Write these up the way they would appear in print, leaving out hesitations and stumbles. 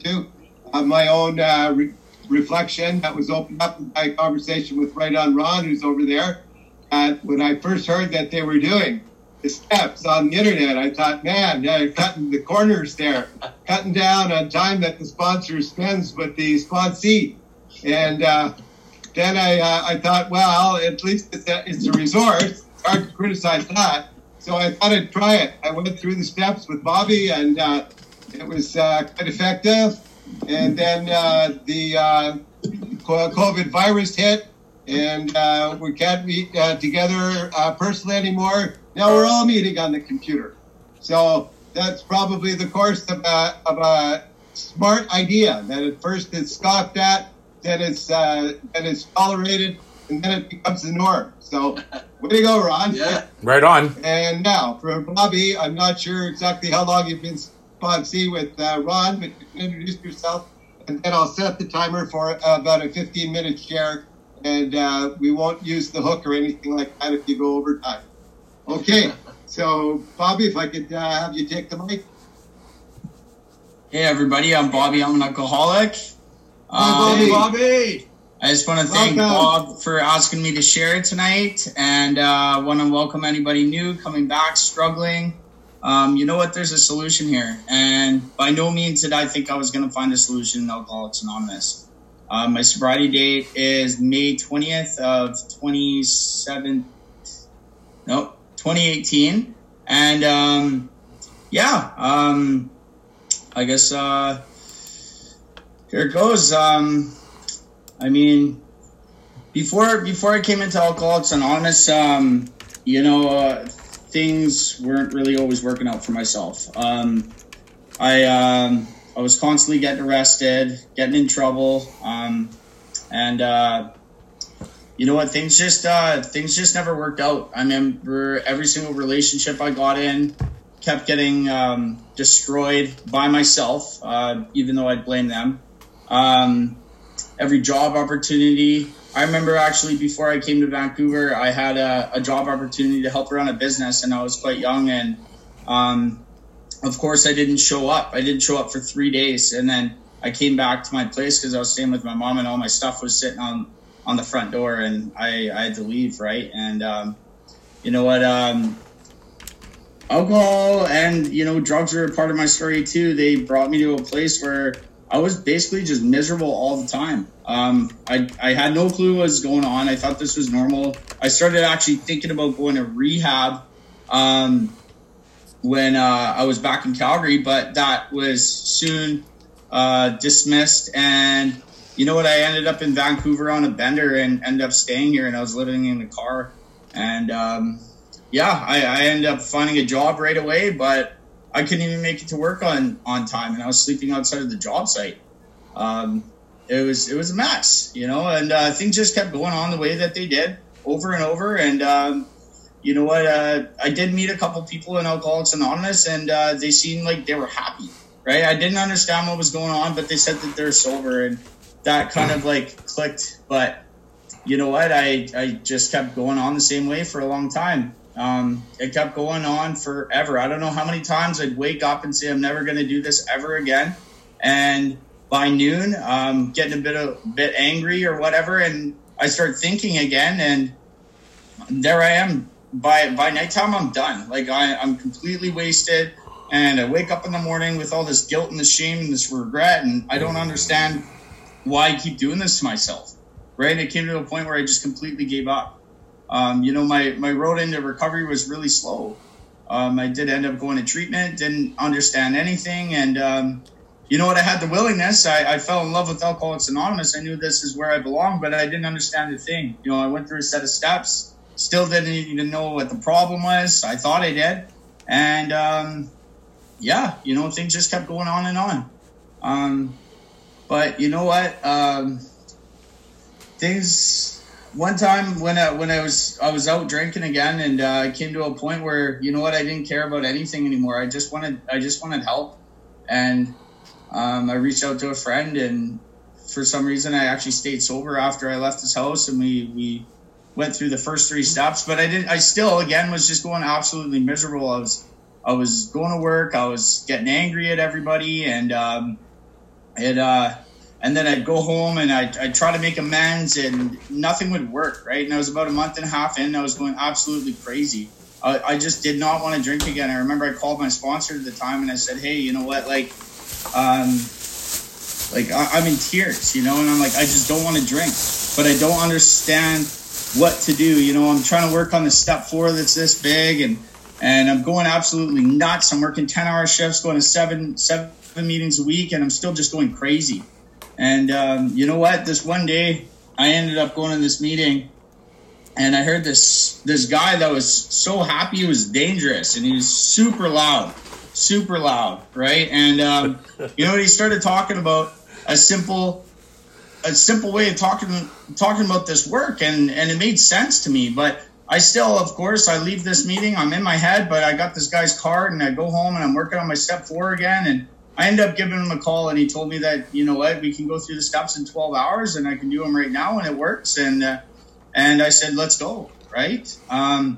to my own reflection that was opened up by a conversation with Right On Ron, who's over there. When I first heard that they were doing the steps on the internet, I thought, man, cutting the corners there, cutting down on time that the sponsor spends with the sponsee. And then I thought, well, at least it's a resource. It's hard to criticize that. So I thought I'd try it. I went through the steps with Bobby, and it was quite effective. And then the COVID virus hit, and we can't meet together personally anymore. Now we're all meeting on the computer. So that's probably the course of a smart idea that at first it's scoffed at, then it's tolerated, and then it becomes the norm. So way to go, Ron. Yeah. Right on. And now for Bobby, I'm not sure exactly how long you've been sponsee with Ron, but you can introduce yourself, and then I'll set the timer for about a 15-minute share, and we won't use the hook or anything like that if you go over time. Okay, so Bobby, if I could have you take the mic. Hey everybody, I'm Bobby. I'm an alcoholic. Hi, Bobby. I just want to thank Bob for asking me to share tonight, and want to welcome anybody new coming back, struggling. You know what? There's a solution here, and by no means did I think I was going to find a solution in Alcoholics Anonymous. My sobriety date is May 20th of 2018, and I guess here it goes. I mean, before I came into Alcoholics Anonymous, things weren't really always working out for myself. I was constantly getting arrested, getting in trouble, and you know what? Things just never worked out. I remember every single relationship I got in kept getting destroyed by myself, even though I'd blame them. Every job opportunity. I remember actually before I came to Vancouver, I had a job opportunity to help run a business, and I was quite young, and of course I didn't show up. I didn't show up for 3 days, and then I came back to my place because I was staying with my mom, and all my stuff was sitting on the front door, and I had to leave, right? And you know what? Alcohol and drugs are a part of my story too. They brought me to a place where I was basically just miserable all the time. I had no clue what was going on. I thought this was normal. I started actually thinking about going to rehab when I was back in Calgary, but that was soon dismissed. And you know what? I ended up in Vancouver on a bender and ended up staying here, and I was living in a car. And I ended up finding a job right away, but I couldn't even make it to work on time, and I was sleeping outside of the job site. It was a mess, and things just kept going on the way that they did over and over. And you know what? I did meet a couple people in Alcoholics Anonymous, and they seemed like they were happy, right? I didn't understand what was going on, but they said that they're sober, and that kind of like clicked. But you know what? I just kept going on the same way for a long time. It kept going on forever. I don't know how many times I'd wake up and say, I'm never going to do this ever again. And by noon, getting a bit angry or whatever. And I start thinking again, and there I am. By nighttime, I'm done. Like I'm completely wasted. And I wake up in the morning with all this guilt and this shame and this regret. And I don't understand why I keep doing this to myself. Right. It came to a point where I just completely gave up. My road into recovery was really slow. I did end up going to treatment, didn't understand anything. And, you know what? I had the willingness. I fell in love with Alcoholics Anonymous. I knew this is where I belonged, but I didn't understand a thing. I went through a set of steps, still didn't even know what the problem was. I thought I did. And, things just kept going on and on. But you know what? One time when I was out drinking again, and I came to a point where, you know what, I didn't care about anything anymore. I just wanted help. And I reached out to a friend, and for some reason I actually stayed sober after I left his house, and we went through the first 3 steps. But I still again was just going absolutely miserable. I was going to work, I was getting angry at everybody, and And then I'd go home and I'd try to make amends, and nothing would work, right? And I was about a month and a half in, and I was going absolutely crazy. I just did not want to drink again. I remember I called my sponsor at the time and I said, hey, you know what, I'm in tears, and I'm like, I just don't want to drink, but I don't understand what to do. I'm trying to work on the step 4 that's this big, and I'm going absolutely nuts. I'm working 10-hour shifts, going to seven meetings a week, and I'm still just going crazy. And you know what? This one day, I ended up going to this meeting, and I heard this guy that was so happy he was dangerous, and he was super loud, right? And he started talking about a simple way of talking about this work, and it made sense to me. But I still, of course, I leave this meeting, I'm in my head, but I got this guy's card, and I go home and I'm working on my step 4 again, and I ended up giving him a call, and he told me that, you know what, we can go through the steps in 12 hours and I can do them right now and it works. And I said, let's go. Right. And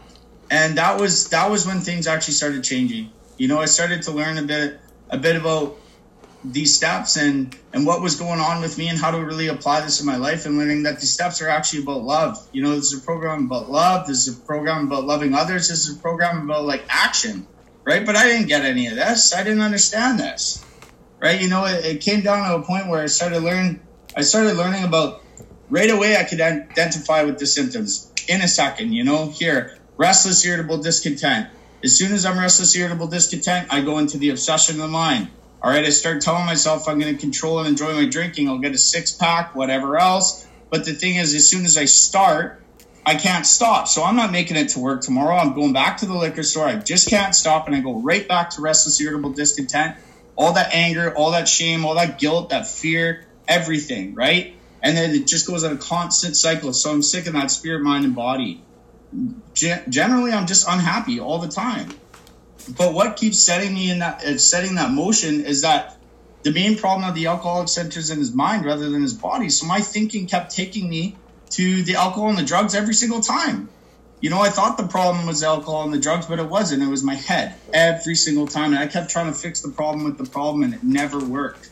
that was when things actually started changing. I started to learn a bit about these steps and what was going on with me and how to really apply this in my life, and learning that these steps are actually about love. This is a program about love. This is a program about loving others. This is a program about action. Right. But I didn't get any of this. I didn't understand this. Right. It came down to a point where I started learning about, right away I could identify with the symptoms in a second. Here, restless, irritable, discontent. As soon as I'm restless, irritable, discontent, I go into the obsession of the mind. All right. I start telling myself I'm going to control and enjoy my drinking. I'll get a 6-pack, whatever else. But the thing is, as soon as I start, I can't stop. So I'm not making it to work tomorrow. I'm going back to the liquor store. I just can't stop. And I go right back to restless, irritable, discontent, all that anger, all that shame, all that guilt, that fear, everything. Right. And then it just goes on a constant cycle. So I'm sick of that spirit, mind, and body. Generally, I'm just unhappy all the time. But what keeps setting that motion is that the main problem of the alcoholic centers in his mind rather than his body. So my thinking kept taking me to the alcohol and the drugs every single time. I thought the problem was the alcohol and the drugs, but it wasn't. It was my head every single time. And I kept trying to fix the problem with the problem, and it never worked.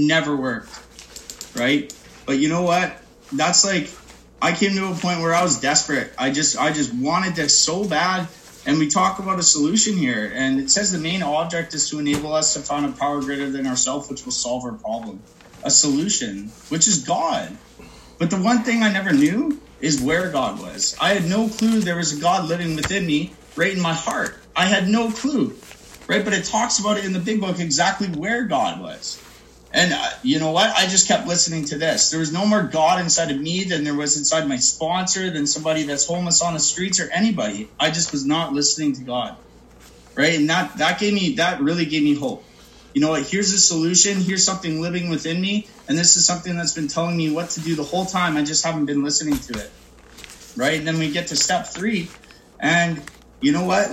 Right? But you know what? That's I came to a point where I was desperate. I just wanted this so bad. And we talk about a solution here. And it says the main object is to enable us to find a power greater than ourselves, which will solve our problem. A solution, which is God. But the one thing I never knew is where God was. I had no clue there was a God living within me, right in my heart. I had no clue, right? But it talks about it in the big book, exactly where God was. And you know what? I just kept listening to this. There was no more God inside of me than there was inside my sponsor, than somebody that's homeless on the streets, or anybody. I just was not listening to God, right? And that really gave me hope. You know what? Here's a solution. Here's something living within me. And this is something that's been telling me what to do the whole time. I just haven't been listening to it. Right. And then we get to step 3. And you know what?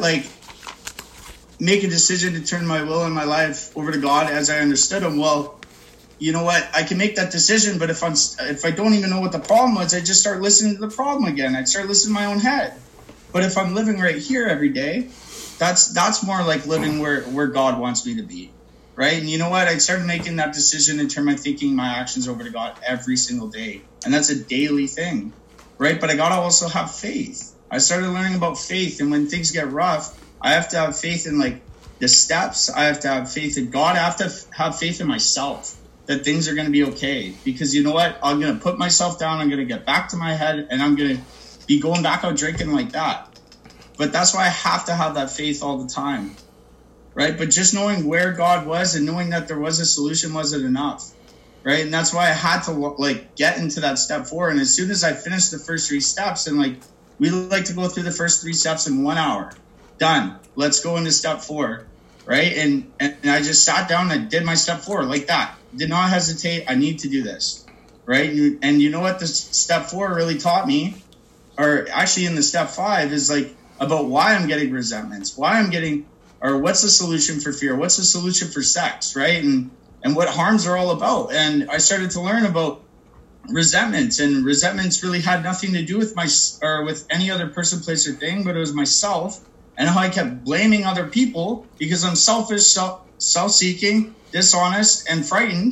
Make a decision to turn my will and my life over to God as I understood him. Well, you know what? I can make that decision. But if I don't even know what the problem was, I just start listening to the problem again. I'd start listening to my own head. But if I'm living right here every day, that's more like living where God wants me to be. Right. And you know what? I started making that decision and turn my thinking, my actions over to God every single day. And that's a daily thing. Right. But I got to also have faith. I started learning about faith. And when things get rough, I have to have faith in the steps. I have to have faith in God. I have to have faith in myself that things are going to be okay. Because you know what? I'm going to put myself down. I'm going to get back to my head, and I'm going to be going back out drinking like that. But that's why I have to have that faith all the time. Right. But just knowing where God was and knowing that there was a solution wasn't enough. Right. And that's why I had to get into that step 4. And as soon as I finished the first 3 steps, and we like to go through the first 3 steps in 1 hour. Done. Let's go into step 4. Right. And I just sat down and I did my step 4 like that. Did not hesitate. I need to do this. Right. And you know what this step 4 really taught me, or actually in the step 5, is about why I'm getting resentments, or what's the solution for fear? What's the solution for sex, right? And what harms are all about. And I started to learn about resentments, and resentments really had nothing to do with with any other person, place, or thing, but it was myself, and how I kept blaming other people because I'm selfish, self-seeking, dishonest, and frightened.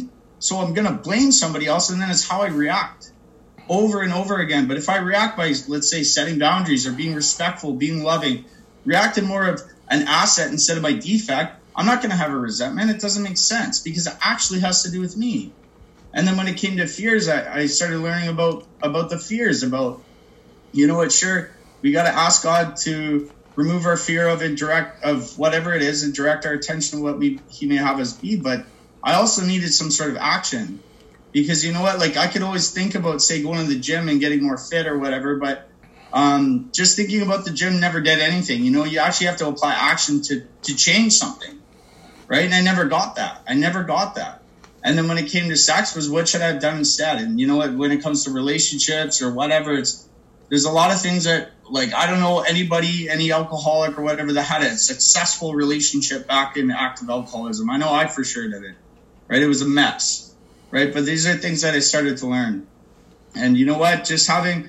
So I'm going to blame somebody else, and then it's how I react over and over again. But if I react by, let's say, setting boundaries or being respectful, being loving, reacting more of an asset instead of my defect, I'm not going to have a resentment. It doesn't make sense because it actually has to do with me. And then when it came to fears, I started learning about the fears, about, you know what, sure, we got to ask God to remove our fear of whatever it is and direct our attention to what he may have us be. But I also needed some sort of action, because you know what, like I could always think about, say, going to the gym and getting more fit or whatever, but just thinking about the gym never did anything. You know, you actually have to apply action to change something, right? And I never got that. And then when it came to sex, was what should I have done instead? And you know what, when it comes to relationships or whatever, there's a lot of things that, like, I don't know anybody, any alcoholic or whatever, that had a successful relationship back in active alcoholism. I know I for sure did it, right? It was a mess, right? But these are things that I started to learn. And you know what, just having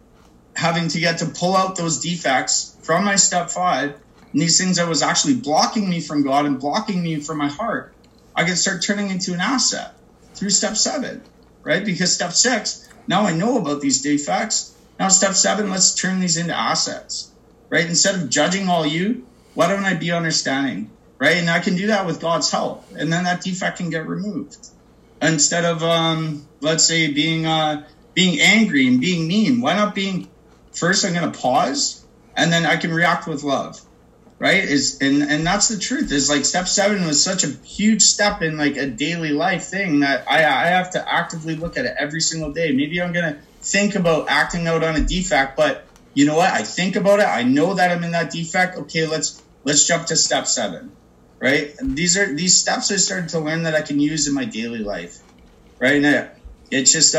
to get to pull out those defects from my step 5, and these things that was actually blocking me from God and blocking me from my heart, I can start turning into an asset through step 7, right? Because step 6, now I know about these defects. Now step 7, let's turn these into assets, right? Instead of judging all you, why don't I be understanding, right? And I can do that with God's help. And then that defect can get removed. Instead of, let's say, being angry and being mean, why not being, first I'm going to pause, and then I can react with love. Right? And that's the truth. Is like step 7 was such a huge step in like a daily life thing that I have to actively look at it every single day. Maybe I'm going to think about acting out on a defect, but you know what? I think about it. I know that I'm in that defect. Okay, let's jump to step 7. Right? And these steps I started to learn that I can use in my daily life. Right? And it's just,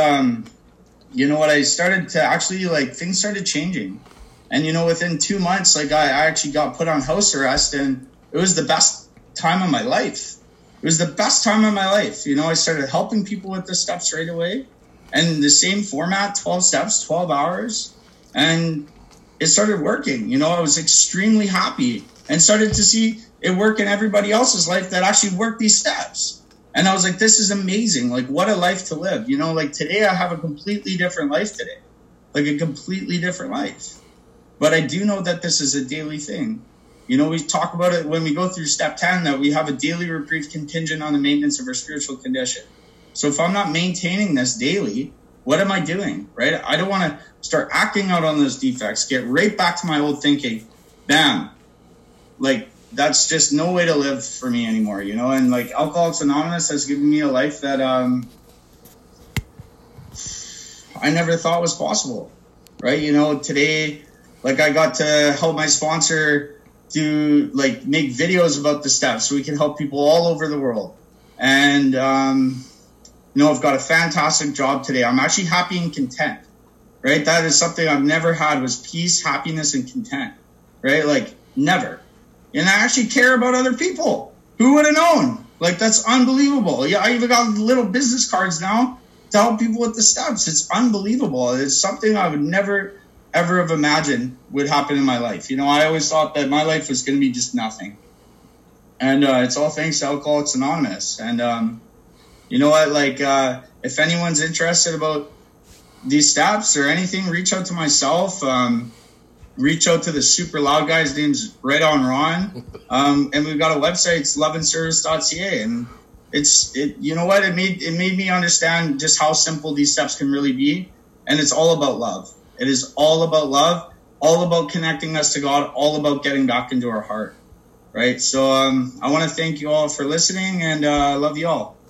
you know what? I started to actually, like, things started changing. And, you know, within 2 months, like I actually got put on house arrest, and it was the best time of my life. It was the best time of my life. You know, I started helping people with the steps right away, and the same format, 12 steps, 12 hours. And it started working. You know, I was extremely happy and started to see it work in everybody else's life that actually worked these steps. And I was like, this is amazing. Like, what a life to live. You know, like today I have a completely different life today, like a completely different life. But I do know that this is a daily thing. You know, we talk about it when we go through step 10, that we have a daily reprieve contingent on the maintenance of our spiritual condition. So if I'm not maintaining this daily, what am I doing, right? I don't want to start acting out on those defects, get right back to my old thinking. Bam. Like, that's just no way to live for me anymore, you know? And like Alcoholics Anonymous has given me a life that I never thought was possible, right? You know, today, like I got to help my sponsor do like make videos about the steps so we can help people all over the world. And, you know, I've got a fantastic job today. I'm actually happy and content, right? That is something I've never had, was peace, happiness, and content, right? Like never. And I actually care about other people. Who would have known? Like, that's unbelievable. Yeah, I even got little business cards now to help people with the steps. It's unbelievable. It's something I would never ever have imagined would happen in my life. You know, I always thought that my life was going to be just nothing. And it's all thanks to Alcoholics Anonymous. And you know what, like, if anyone's interested about these steps or anything, reach out to myself. Reach out to the super loud guy. His name's Right On Ron. And we've got a website, it's loveandservice.ca. And you know what, it made me understand just how simple these steps can really be. And it's all about love. It is all about love, all about connecting us to God, all about getting back into our heart, right? So I want to thank you all for listening, and I love you all.